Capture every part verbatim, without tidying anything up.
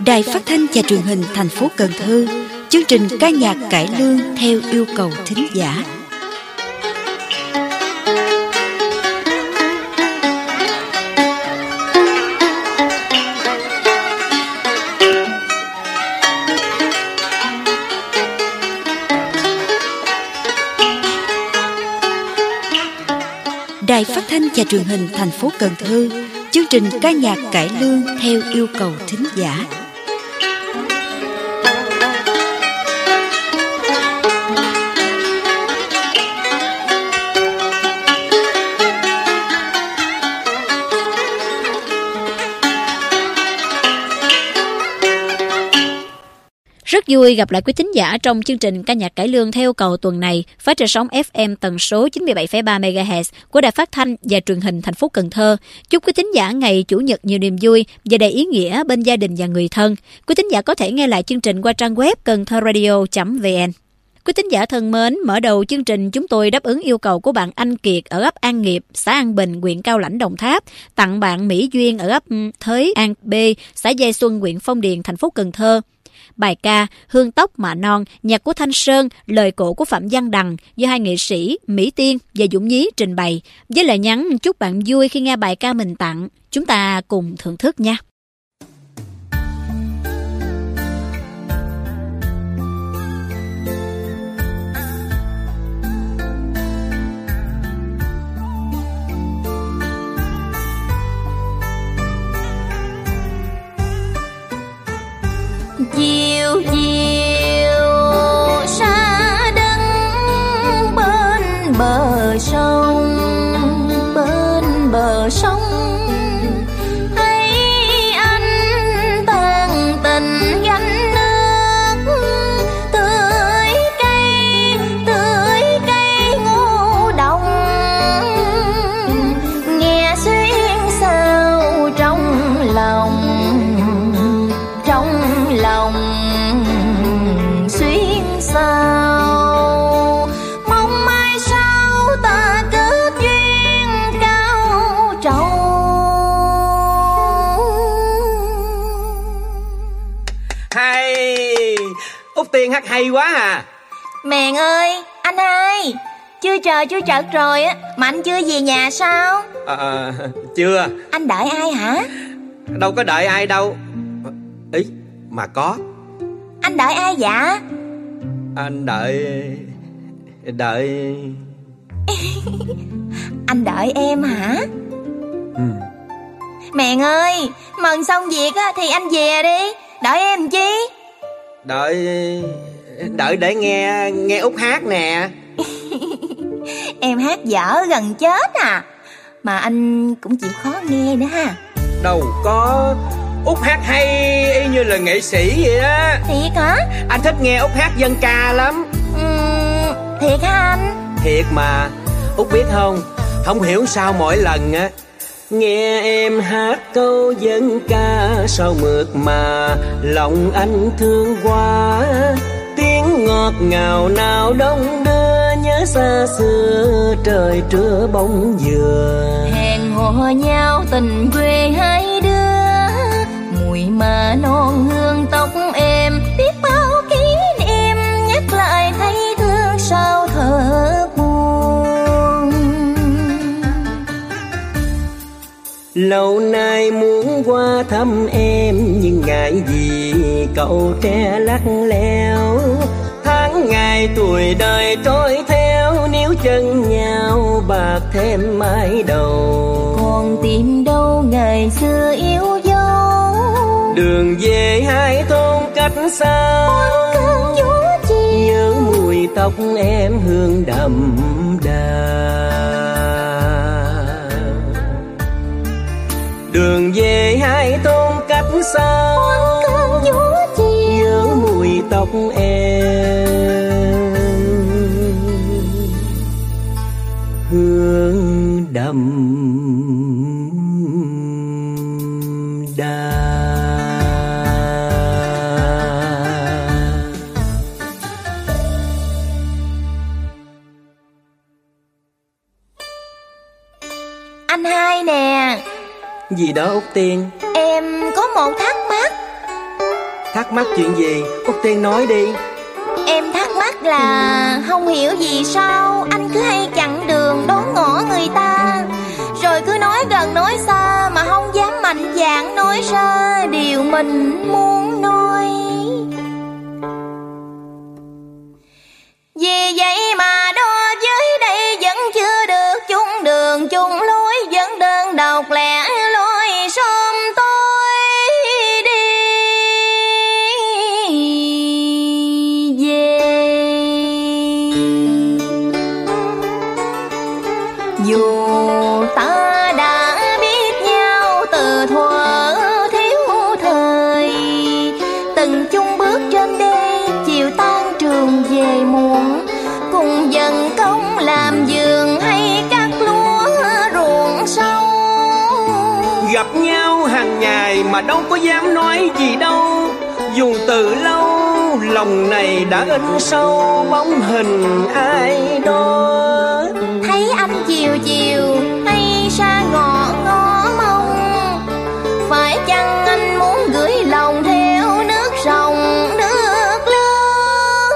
Đài Phát thanh và Truyền hình thành phố Cần Thơ, chương trình ca nhạc cải lương theo yêu cầu thính giả. Đài Phát thanh và Truyền hình thành phố Cần Thơ, chương trình ca nhạc cải lương theo yêu cầu thính giả. Rất vui gặp lại quý thính giả trong chương trình ca nhạc cải lương theo cầu tuần này, phát trên sóng ép em tần số chín mươi bảy phẩy ba mê ga héc của Đài Phát thanh và Truyền hình thành phố Cần Thơ. Chúc quý thính giả ngày Chủ nhật nhiều niềm vui và đầy ý nghĩa bên gia đình và người thân. Quý thính giả có thể nghe lại chương trình qua trang web cần thơ radio chấm vn. Quý thính giả thân mến, mở đầu chương trình chúng tôi đáp ứng yêu cầu của bạn Anh Kiệt ở ấp An Nghiệp, xã An Bình, huyện Cao Lãnh, Đồng Tháp, tặng bạn Mỹ Duyên ở ấp Thới An B, xã Giai Xuân, huyện Phong Điền, thành phố Cần Thơ. Bài ca Hương Tóc Mạ Non, nhạc của Thanh Sơn, lời cổ của Phạm Văn Đằng do hai nghệ sĩ Mỹ Tiên và Dũng Nhí trình bày, với lời nhắn chúc bạn vui khi nghe bài ca mình tặng. Chúng ta cùng thưởng thức nha. Chiều chiều xa đất bên bờ sông, bên bờ sông thấy anh tàn tình gánh nước, tưới cây tưới cây ngô đồng, nghe xuyên sao trong lòng, trong lòng xuyên sao, mong mai sau ta kết duyên cao trầu. Hay, Út Tiên hát hay quá à. Mèn ơi, anh hai, chưa chờ chưa chợt rồi á, mà anh chưa về nhà sao? À, chưa. Anh đợi ai hả? Đâu có đợi ai đâu. Ý, mà có. Anh đợi ai dạ? Anh đợi... Đợi... Anh đợi em hả? Ừ. Mèn ơi, mần xong việc á, thì anh về đi. Đợi em chi? Đợi... Đợi để nghe... Nghe Út hát nè. Em hát dở gần chết à. Mà anh cũng chịu khó nghe nữa ha. Đâu có... Út hát hay y như là nghệ sĩ vậy đó. Thiệt hả? Anh thích nghe Út hát dân ca lắm. Uhm, thiệt hả anh? Thiệt mà. Út biết không, không hiểu sao mỗi lần á nghe em hát câu dân ca sao mượt mà lòng anh thương quá. Tiếng ngọt ngào nào đông đưa nhớ xa xưa trời trưa bóng dừa. Hẹn hò nhau tình quê hai đứa, mùi mà non hương tóc em, biết bao kỷ niệm nhắc lại thấy thương sao thật buồn. Lâu nay muốn qua thăm em nhưng ngại gì cậu tre lắc leo. Tháng ngày tuổi đời trôi theo, níu chân nhau bạc thêm mái đầu. Còn tìm đâu ngày xưa yêu dấu, đường về hai thôn cách xa. cơn gió chiều nhớ mùi tóc em hương đậm đà. Đường về hai thôn cách xa, cơn gió chiều nhớ mùi tóc em hương đậm đà. Anh hai nè. Gì đó Út Tiên? Em có một thắc mắc. thắc mắc chuyện gì? Út Tiên nói đi. Em thắc mắc là không hiểu vì sao anh cứ hay chặn đường đón ngõ người ta, rồi cứ nói gần nói xa mà không dám mạnh dạn nói ra điều mình muốn nói. Vì vậy mà đo với đây vẫn chưa được chung đường chung lối, vẫn đơn độc lẻ loi xóm tôi đi về. Dù ta đã biết nhau từ thuở thiếu thời, từng chung bước trên đê chiều tan trường về muộn, cùng dần công làm vườn hay cắt lúa ruộng sâu. Gặp nhau hàng ngày mà đâu có dám nói gì đâu, dù từ lâu lòng này đã in sâu bóng hình ai đó. Thấy anh chiều chiều hay xa ngõ ngõ mong, phải chăng anh muốn gửi lòng theo nước rồng nước lớn.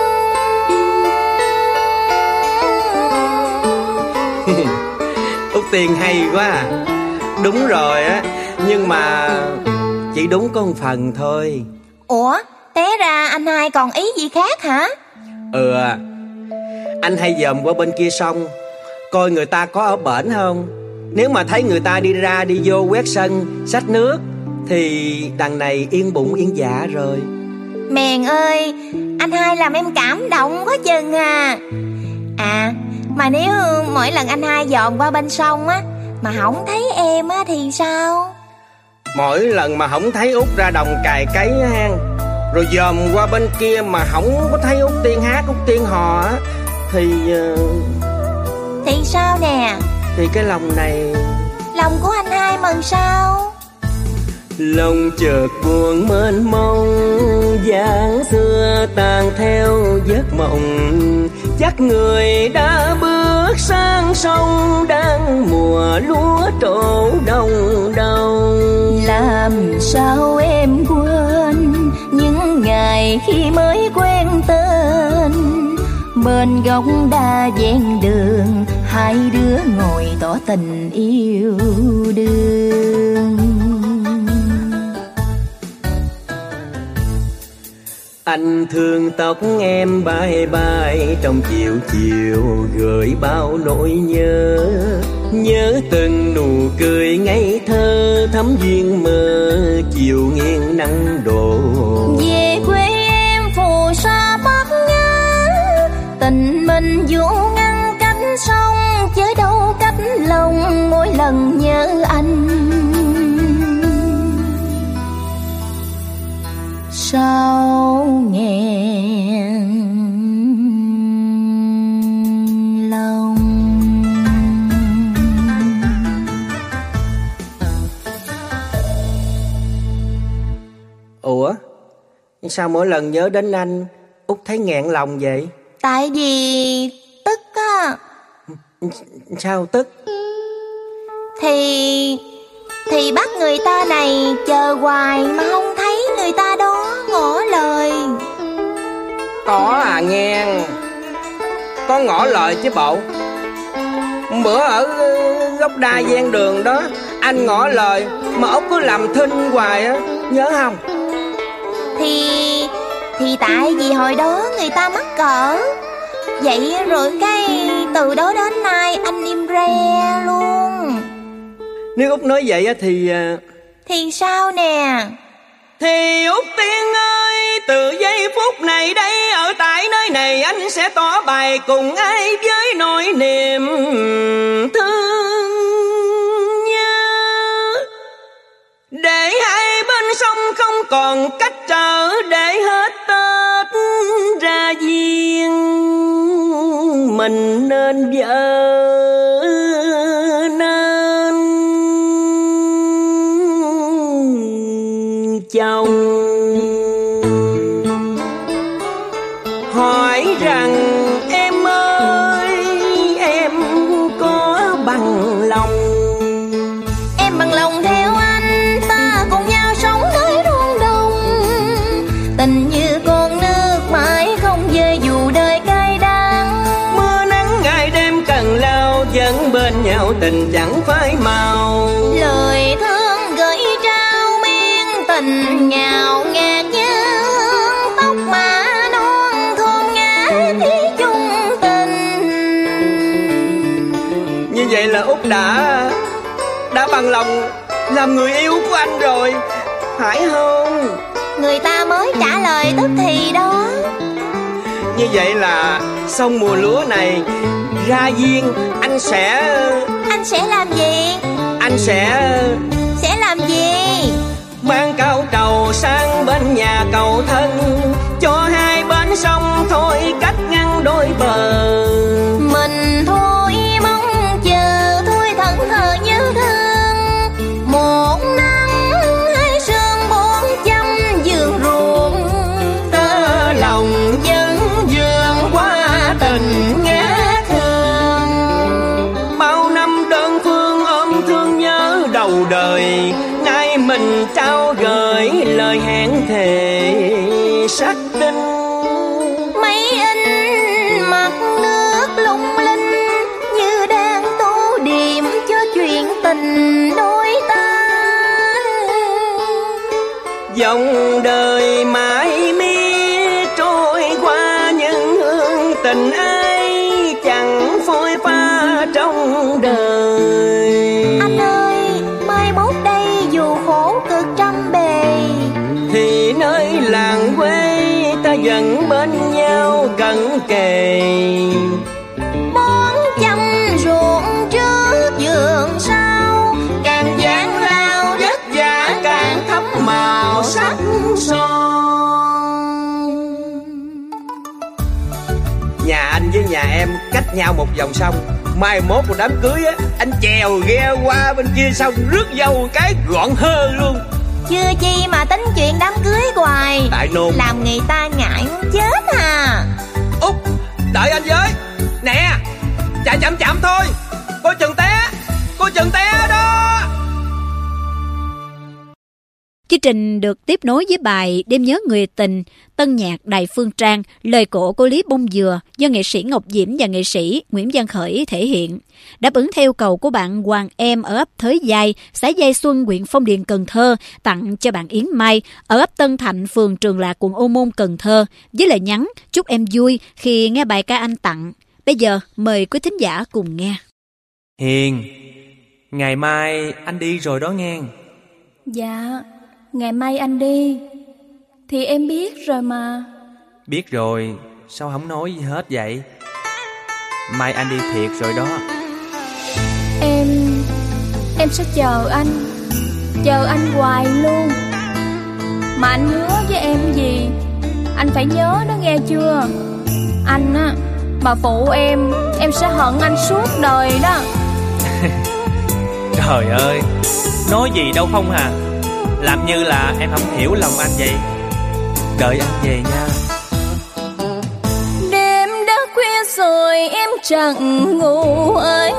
Út Tiên hay quá à. Đúng rồi á, nhưng mà chỉ đúng có một phần thôi. Ủa, té ra anh hai còn ý gì khác hả? Ừ, anh hay dòm qua bên kia sông coi người ta có ở bển không. Nếu mà thấy người ta đi ra đi vô quét sân xách nước thì đằng này yên bụng yên dạ rồi. Mèn ơi, anh hai làm em cảm động quá chừng à. À, mà nếu mỗi lần anh hai dòm qua bên sông á mà không thấy em á thì sao? Mỗi lần mà không thấy Út ra đồng cày cấy hang, rồi dòm qua bên kia mà không có thấy Út Tiên hát, Út Tiên hò á, thì uh... Thì sao nè? Thì cái lòng này... Lòng của anh hai mừng sao? Lòng chợt buồn mênh mông, dáng xưa tàn theo giấc mộng. Chắc người đã bước sang sông, đang mùa lúa trổ đông đông. Làm sao em quên những ngày khi mới quen tên, bên góc đa ven đường hai đứa ngồi tỏ tình yêu đương. Anh thương tóc em bay bay trong chiều chiều, gửi bao nỗi nhớ. Nhớ từng nụ cười ngây thơ, thắm duyên mơ chiều nghiêng nắng đổ. Về quê em phù sa bát ngát, tình mình dù ngăn cách sông, chớ đâu cách lòng mỗi lần nhớ anh. Sao nghẹn lòng. Ủa, sao mỗi lần nhớ đến anh Út thấy nghẹn lòng vậy? Tại vì tức á. Sao tức? Thì Thì bắt người ta này chờ hoài mà không thấy người ta đó ngỏ lời. Có à nghe, có ngỏ lời chứ bộ. Bữa ở góc đa ven đường đó anh ngỏ lời mà Út cứ làm thinh hoài á, nhớ không? Thì Thì tại vì hồi đó người ta mắc cỡ. Vậy rồi cái từ đó đến nay anh im re luôn. Nếu Út nói vậy á thì... Thì sao nè? Thì Út Tiên ơi, từ giây phút này đây, ở tại nơi này anh sẽ tỏ bài cùng ai với nỗi niềm thương nhớ. Để hai bên sông không còn cách trở, để hết Tết ra duyên mình nên vợ nên chồng. Hỏi rằng em ơi, em có bằng lòng? Em bằng lòng theo anh, ta cùng nhau sống tới ruộng đồng. tình chẳng phai màu. Lời thương gửi trao men tình ngào ngạt như hương tóc mà non thôn ngát ý chung tình. Như vậy là Út đã đã bằng lòng làm người yêu của anh rồi, phải không? Người ta mới trả lời tức thì đó. Như vậy là xong mùa lúa này ra viên, anh sẽ... Anh sẽ làm gì? Anh sẽ... Sẽ làm gì? Mang cao trầu sang bên nhà cầu thân, cho hai bên sông thôi cách ngăn đôi bờ. Mình thôi mong chờ thôi thẫn thờ như thương. Một nắng hai sương bốn trăm vườn ruộng, tơ lòng dân dương qua tình ngát thương. Bao năm đơn phương ôm thương nhớ đầu đời, nay mình trao gửi lời hẹn thề sắc đinh. mấy in mặt nước lung linh như đang tô điểm cho chuyện tình đôi ta. Dòng đời mãi mi trôi qua, những hương tình ai chẳng phôi pha trong đời. Anh ơi, mai mốt đây dù khổ cực trăm bề, Thì nơi làng quê ta vẫn bên nhau cận kề. bón chăm ruộng trước vườn sau, càng gian lao Vất vả càng thấm màu sắc son. Nhà anh với nhà em cách nhau một dòng sông. Mai mốt một đám cưới á, anh chèo ghe qua bên kia sông rước dâu cái gọn hơ luôn. chưa chi mà tính chuyện đám cưới hoài, Tại nôn. làm người ta ngại muốn chết à. Út, đợi anh với. Nè, chạy chậm chậm thôi, coi chừng té, coi chừng té đó. Chương trình được tiếp nối với bài Đêm nhớ người tình, tân nhạc Đài Phương Trang, lời cổ của Lý Bông Dừa do nghệ sĩ Ngọc Diễm và nghệ sĩ Nguyễn Văn Khởi thể hiện. Đáp ứng theo yêu cầu của bạn Hoàng Em ở ấp Thới Giai, xã Giai Xuân, huyện Phong Điền, Cần Thơ, tặng cho bạn Yến Mai ở ấp Tân Thạnh, phường Trường Lạc, quận Ô Môn, Cần Thơ, với lời nhắn chúc em vui khi nghe bài ca anh tặng. Bây giờ mời quý thính giả cùng nghe. Hiền, ngày mai anh đi rồi đó nghe. Dạ, ngày mai anh đi thì em biết rồi mà. Biết rồi, sao không nói gì hết vậy? Mai anh đi thiệt rồi đó. Em Em sẽ chờ anh, chờ anh hoài luôn. Mà anh hứa với em gì anh phải nhớ đó nghe chưa. Anh á mà phụ em, em sẽ hận anh suốt đời đó. Trời ơi, nói gì đâu không hà. Làm như là em không hiểu lòng anh vậy. Đợi anh về nha. Đêm đã khuya rồi em chẳng ngủ anh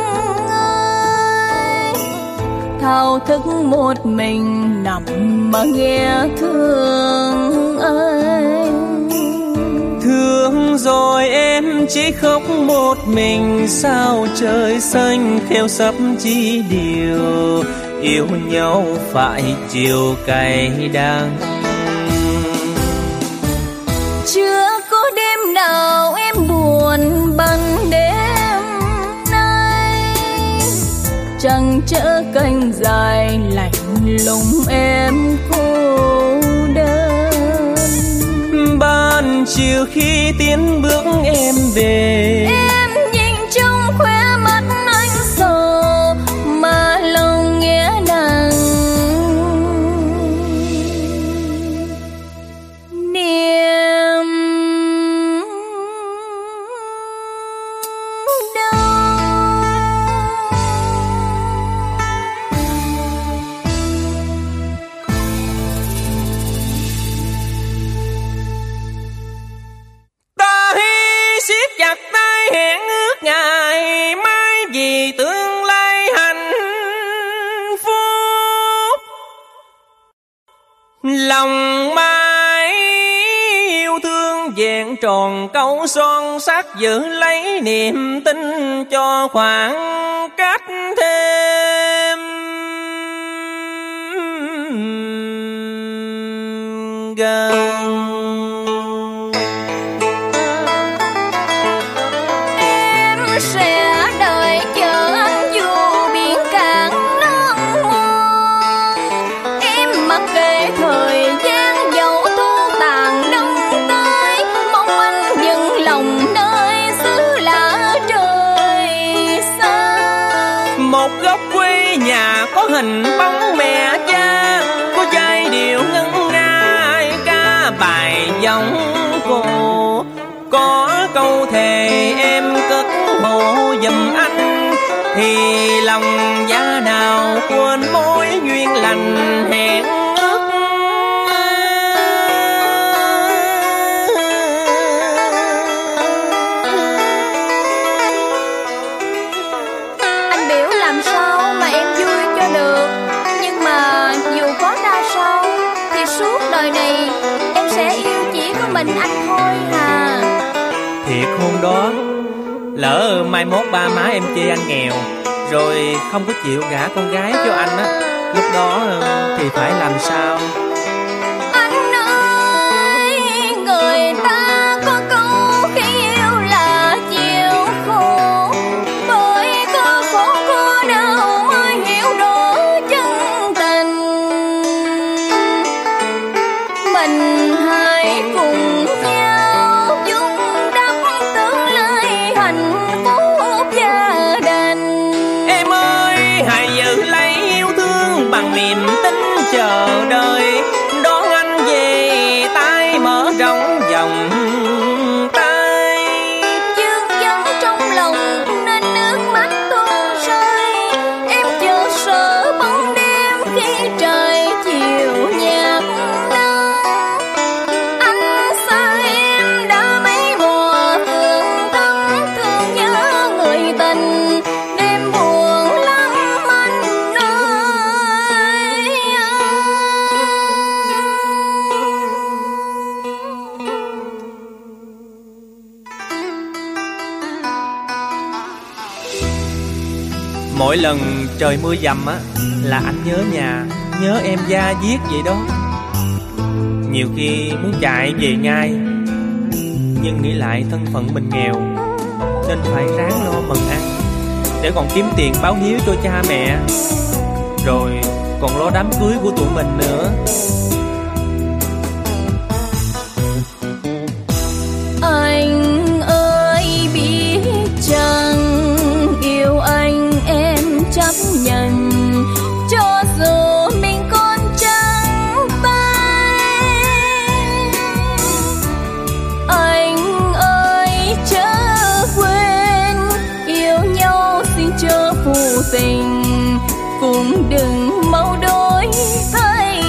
ơi, thao thức một mình nằm mà nghe thương anh. Thương rồi em chỉ khóc một mình, sao trời xanh theo sắp chi điều. Yêu nhau phải chiều cay đắng. Chưa có đêm nào em buồn bằng đêm nay, chẳng chở canh dài lạnh lùng em cô đơn. Ban chiều khi tiến bước em về, Em nhìn trong khóe mắt anh sầu mà lòng nghe nặng. Niềm ta hi siết chặt tay hẹn ước ngày mai vì tương lai hạnh phúc. Lòng mai yêu thương về hẹn tròn câu son sắt, giữ lấy niềm tin cho khoảng cách thêm gần. Em sẽ đợi chờ anh dù biển cạn non hoang. Em mặc kệ thời gian dẫu thu tàn đông tới, mong anh dừng lòng nơi xứ lạ trời xa. Một góc quê nhà có hình bóng mẹ cha, có giai điệu ngân nga ca bài giọng cô. Có câu thề em cất hộ giùm anh, thì lòng giá nào quên mối duyên lành hẹn ước. Anh biểu làm sao mà em vui cho được, nhưng mà dù có ra sao thì suốt đời này em sẽ yêu chỉ có mình anh thôi à. Thiệt hôm đó, lỡ mai mốt ba má em chê anh nghèo, rồi không có chịu gả con gái cho anh á, lúc đó thì phải làm sao? Anh ơi, người ta có câu khi yêu là chịu khổ, bởi có khổ có đau mới hiểu rõ chân tình. Mình hãy cùng nhau vun đắp tương lai hạnh phúc gia đình. Em ơi, hãy giữ lấy yêu thương bằng niềm tin chờ đợi, đón anh về tay mở rộng vòng tay. Dương dâng trong lòng nên nước mắt tuôn rơi, em chờ sợ bóng đêm khi trời chiều nhạt nắng. Anh xa em đã mấy mùa phương thắm, thương nhớ người tình, đêm buồn lắm anh ơi. Mỗi lần trời mưa dầm á là anh nhớ nhà, nhớ em da diết vậy đó. Nhiều khi muốn chạy về ngay, nhưng nghĩ lại thân phận mình nghèo nên phải ráng lo mần ăn, để còn kiếm tiền báo hiếu cho cha mẹ, rồi còn lo đám cưới của tụi mình nữa. Anh ơi biết chăng, yêu anh em chấp nhận, cho dù mình còn trắng tay. Anh ơi chớ quên, yêu nhau xin chớ phụ tình, cũng đừng mau đổi thay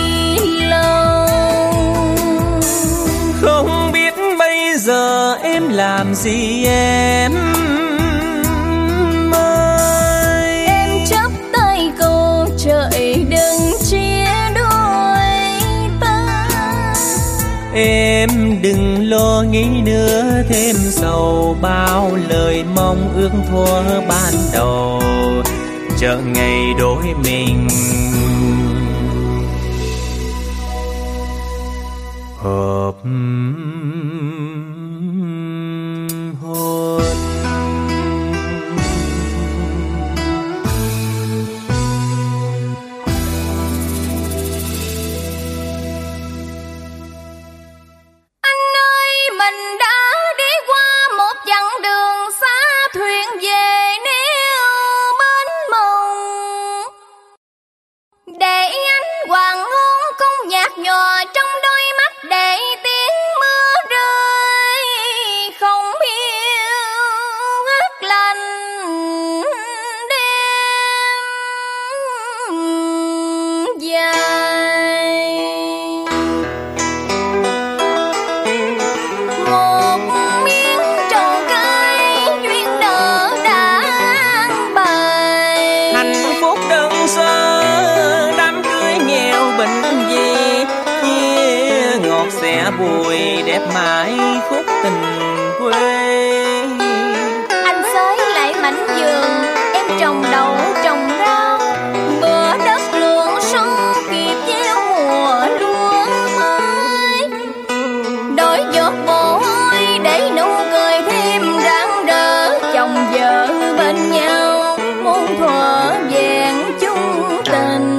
lòng. Không biết bây giờ em làm gì em ơi. Em chắp tay cầu trời đừng chia đôi ta. Em đừng lo nghĩ nữa thêm sầu, bao lời mong ước thuở ban đầu, chờ ngày đổi mình hợp hôn. Anh ơi, mình đã đi qua một chặng đường xa, thuyền về neo bến mộng, để ánh hoàng hôn không nhạt nhòa trong đôi mắt, để tiếng mưa rơi. sẽ bùi đẹp mãi khúc tình quê. Anh xới lại mảnh vườn em trồng đậu trồng rau, bữa đất luống sông kịp gieo mùa lúa mới, đổi giọt mồ hôi để nụ cười thêm rạng rỡ. Chồng vợ bên nhau muôn thuở vẹn chung tình.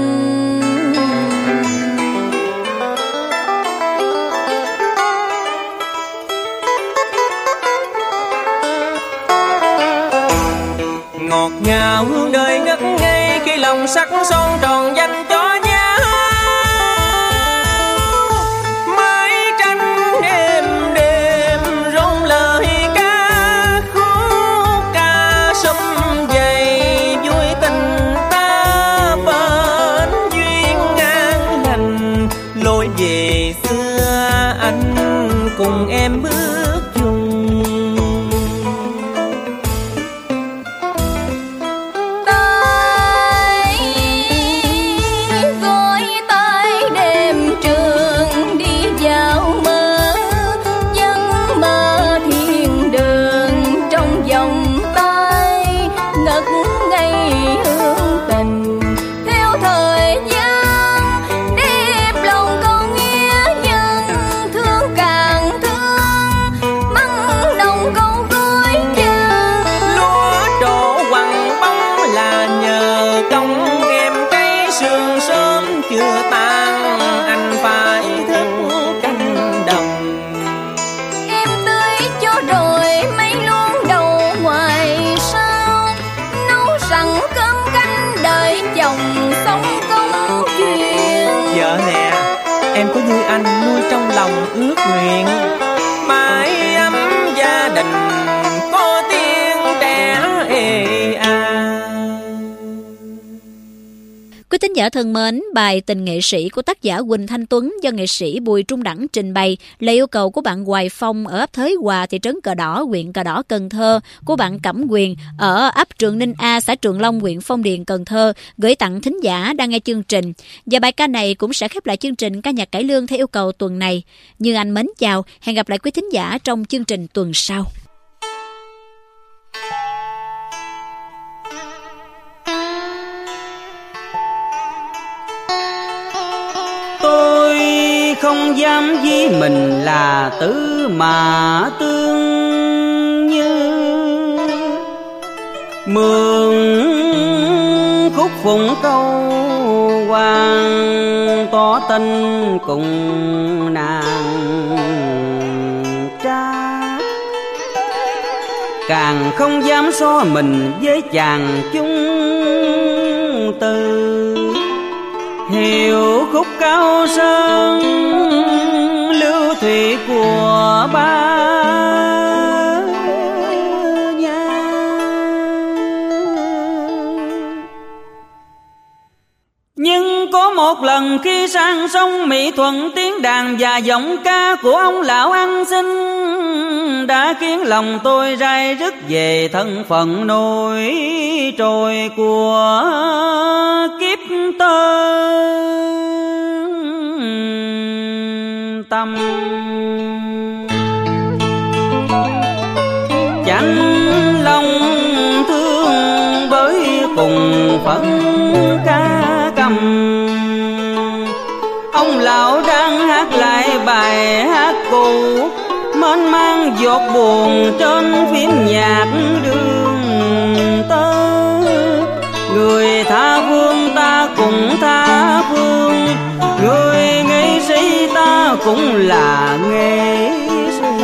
Ngọt ngào hương đời ngất ngây khi lòng sắc son tròn danh cho nhau. Mái tranh êm đêm rong lời ca khúc, ca sum dày vui tình ta bên duyên ngang lành. Lối về xưa anh cùng em bước chung. Em có như anh nuôi trong lòng ước nguyện, mái ấm gia đình có tiếng trẻ ê a. Quý thính giả thân mến, bài Tình nghệ sĩ của tác giả Huỳnh Thanh Tuấn do nghệ sĩ Bùi Trung Đẳng trình bày là yêu cầu của bạn Hoài Phong ở ấp Thới Hòa, thị trấn Cờ Đỏ, huyện Cờ Đỏ, Cần Thơ, của bạn Cẩm Quyền ở ấp Trường Ninh A, xã Trường Long, huyện Phong Điền, Cần Thơ, gửi tặng thính giả đang nghe chương trình. Và bài ca này cũng sẽ khép lại chương trình ca nhạc cải lương theo yêu cầu tuần này. Như Anh mến chào, hẹn gặp lại quý thính giả trong chương trình tuần sau. Tôi không dám ví mình là tứ mà tương như mường khúc phụng câu hoàng tỏ tình cùng nàng cha. Càng không dám so mình với chàng chung từ hiểu khúc cao sơn lưu thủy của ba nhà. Nhưng có một lần khi sang sông Mỹ Thuận, tiếng đàn và giọng ca của ông lão ăn xin đã khiến lòng tôi rai rứt về thân phận nổi trôi của kiếp tơ tâm. Chánh lòng thương bởi cùng phận ca cầm, ông lão đang hát lại bài hát cũ mênh mang giọt buồn trên phím nhạc đường tơ. Người tha phương ta cũng tha phương, người nghệ sĩ ta cũng là nghệ sĩ.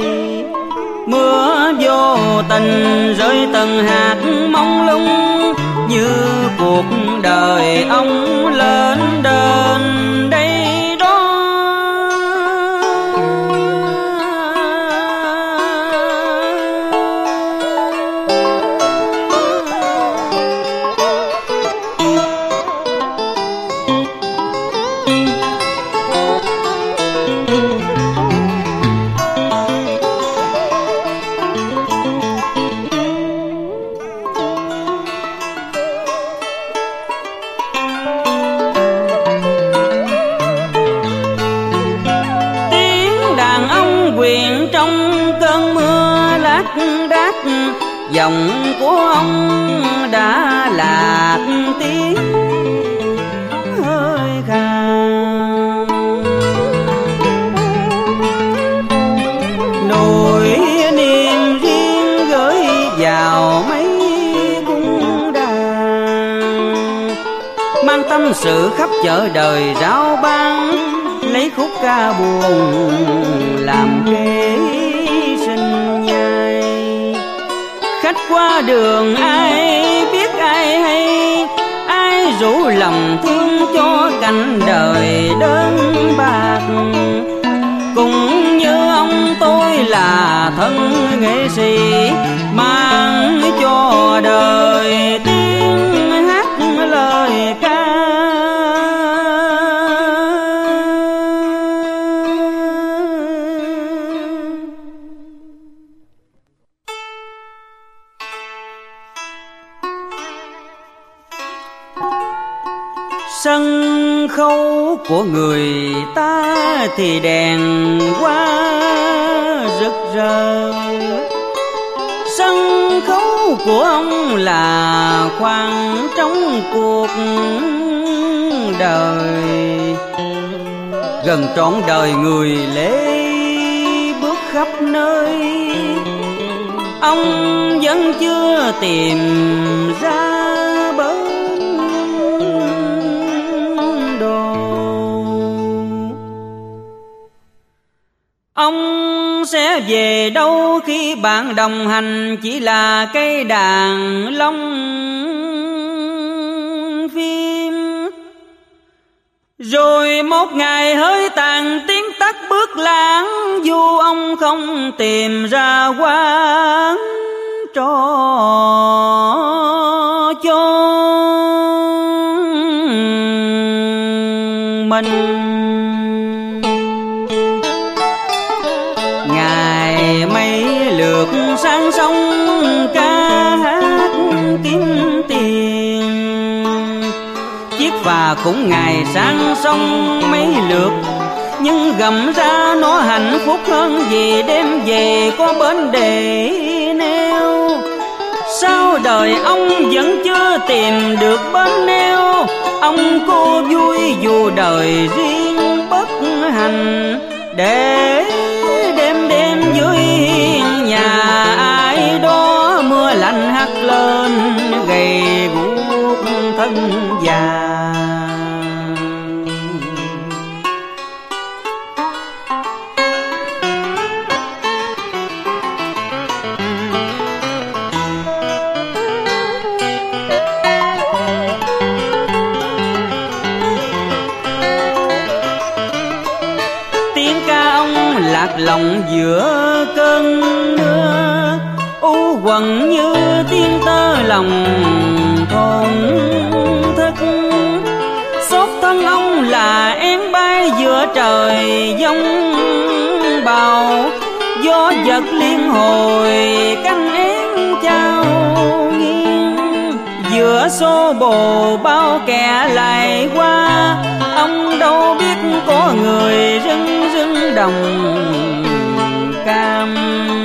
Mưa vô tình rơi từng hạt mông lung, như cuộc đời ông lên đền đây đó. lác đác, giọng của ông đã lạc tiếng hơi khàn. Nỗi niềm riêng gửi vào mấy cung đàn, mang tâm sự khắp chợ đời rao ban, lấy khúc ca buồn làm kế sinh nhai. Khách qua đường ai biết ai hay, ai rủ lòng thương cho cảnh đời đơn bạc. Cũng như ông tôi là thân nghệ sĩ, mang cho đời tiếng hát lời ca. Sân khấu của người ta thì đèn hoa rực rỡ, sân khấu của ông là khoảng trống cuộc đời. Gần trọn đời người lễ bước khắp nơi, ông vẫn chưa tìm ra bến đồ. Ông sẽ về đâu khi bạn đồng hành chỉ là cây đàn long phim? Rồi một ngày hơi tàn tiếng tắt bước lãng, dù ông không tìm ra quán trò cho mình. Ngày mấy lượt sang sông ca hát kiếm tiền, chiếc phà cũng ngày sang sông mấy lượt, nhưng gầm ra nó hạnh phúc hơn vì đem về có bến để neo. Sao đời ông vẫn chưa tìm được bến neo? Ông cô vui dù đời riêng bất hạnh, để đêm đêm dưới hiên nhà ai đó mưa lạnh hắt lên gầy guốc thân già. Lạc lòng giữa cơn mưa, u quần như tiếng tơ lòng thổn thức. Xót thân ông là én bay giữa trời giông bão, gió giật liên hồi cánh én trao nghiêng. Giữa xô bồ bao kẻ lại qua, ông đâu biết có người rưng rưng đồng cam.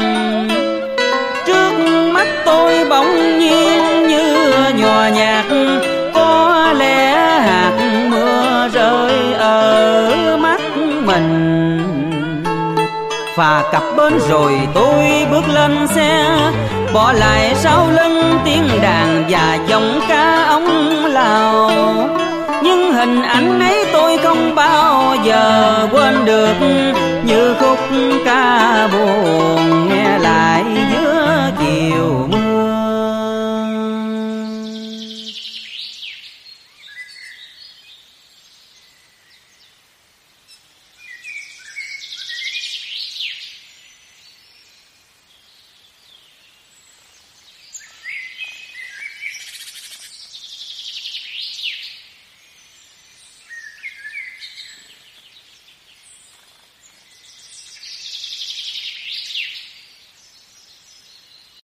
Trước mắt tôi bỗng nhiên như nhòa nhạt, có lẽ hạt mưa rơi ở mắt mình. Phà cập bến rồi tôi bước lên xe, bỏ lại sau lưng tiếng đàn và giọng ca ông Lào. Nhưng hình ảnh ấy tôi không bao giờ quên được,